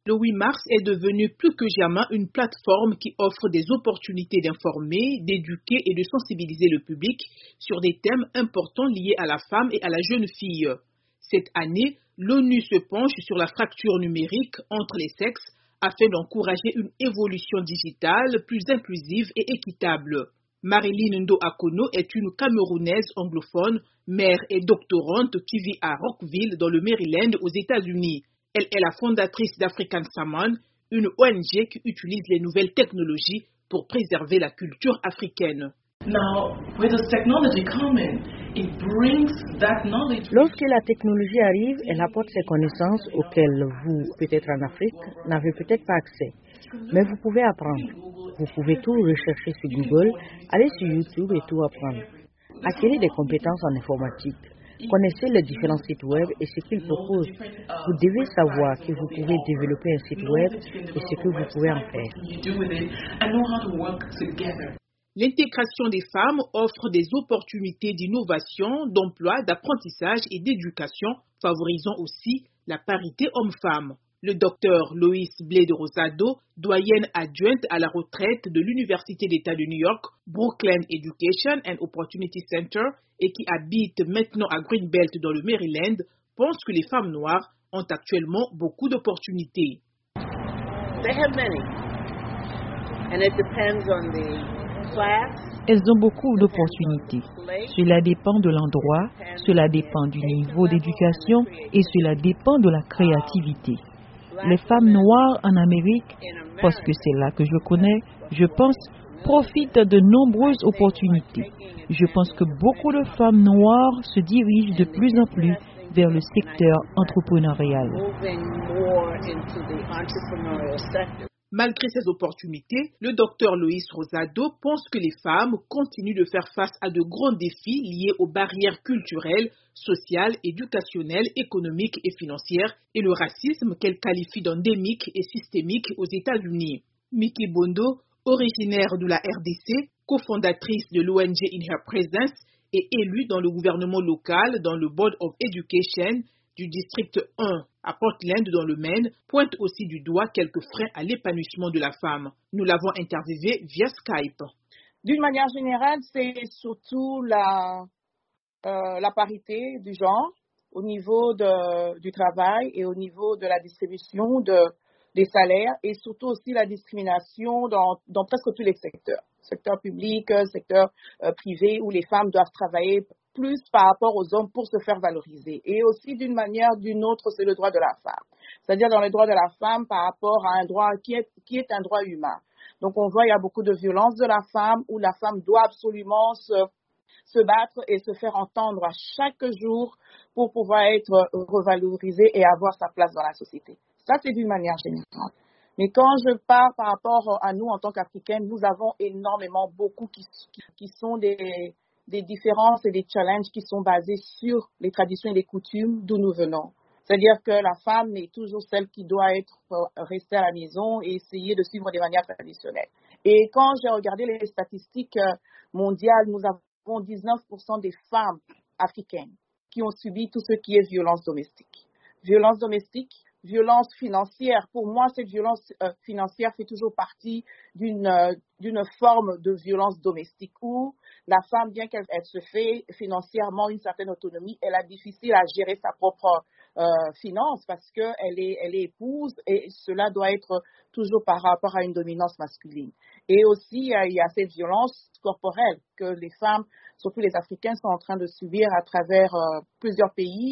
Le 8 mars est devenu plus que jamais une plateforme qui offre des opportunités d'informer, d'éduquer et de sensibiliser le public sur des thèmes importants liés à la femme et à la jeune fille. Cette année, l'ONU se penche sur la fracture numérique entre les sexes afin d'encourager une évolution digitale plus inclusive et équitable. Marilyn Ndo Akono est une Camerounaise anglophone, mère et doctorante qui vit à Rockville dans le Maryland aux États-Unis. Elle est la fondatrice d'African Saman, une ONG qui utilise les nouvelles technologies pour préserver la culture africaine. Lorsque la technologie arrive, elle apporte ces connaissances auxquelles vous, peut-être en Afrique, n'avez peut-être pas accès. Mais vous pouvez apprendre. Vous pouvez tout rechercher sur Google, aller sur YouTube et tout apprendre. Acquérir des compétences en informatique. Connaissez les différents sites web et ce qu'ils proposent. Vous devez savoir que vous pouvez développer un site web et ce que vous pouvez en faire. L'intégration des femmes offre des opportunités d'innovation, d'emploi, d'apprentissage et d'éducation, favorisant aussi la parité homme-femme. Le docteur Lois Blade Rosado, doyenne adjointe à la retraite de l'Université d'État de New York, Brooklyn Education and Opportunity Center, et qui habite maintenant à Greenbelt dans le Maryland, pense que les femmes noires ont actuellement beaucoup d'opportunités. Elles ont beaucoup d'opportunités. Cela dépend de l'endroit, cela dépend du niveau d'éducation et cela dépend de la créativité. Les femmes noires en Amérique, parce que c'est là que je connais, je pense, profitent de nombreuses opportunités. Je pense que beaucoup de femmes noires se dirigent de plus en plus vers le secteur entrepreneurial. Malgré ces opportunités, le docteur Lois Rosado pense que les femmes continuent de faire face à de grands défis liés aux barrières culturelles, sociales, éducationnelles, économiques et financières et le racisme qu'elle qualifie d'endémique et systémique aux États-Unis. Miki Bondo, originaire de la RDC, cofondatrice de l'ONG In Her Presence et élue dans le gouvernement local dans le Board of Education du district 1 à Portland dans le Maine, pointe aussi du doigt quelques freins à l'épanouissement de la femme. Nous l'avons interviewée via Skype. D'une manière générale, c'est surtout la parité du genre au niveau du travail et au niveau de la distribution des salaires et surtout aussi la discrimination dans presque tous les secteurs. Secteur public, secteur privé où les femmes doivent travailler plus par rapport aux hommes pour se faire valoriser. Et aussi d'une manière ou d'une autre, c'est le droit de la femme. C'est-à-dire dans les droits de la femme par rapport à un droit qui est un droit humain. Donc on voit il y a beaucoup de violence de la femme où la femme doit absolument se battre et se faire entendre à chaque jour pour pouvoir être revalorisée et avoir sa place dans la société. Ça, c'est d'une manière générale. Mais quand je parle par rapport à nous en tant qu'Africaines, nous avons énormément beaucoup qui sont des différences et des challenges qui sont basés sur les traditions et les coutumes d'où nous venons. C'est-à-dire que la femme est toujours celle qui doit rester à la maison et essayer de suivre des manières traditionnelles. Et quand j'ai regardé les statistiques mondiales, nous avons 19% des femmes africaines qui ont subi tout ce qui est violence domestique. Violence domestique, violence financière. Pour moi, cette violence financière fait toujours partie d'une forme de violence domestique où la femme, bien qu'elle se fait financièrement une certaine autonomie, elle a difficile à gérer sa propre finance parce qu'elle est épouse et cela doit être toujours par rapport à une dominance masculine. Et aussi, il y a cette violence corporelle que les femmes, surtout les Africaines, sont en train de subir à travers plusieurs pays.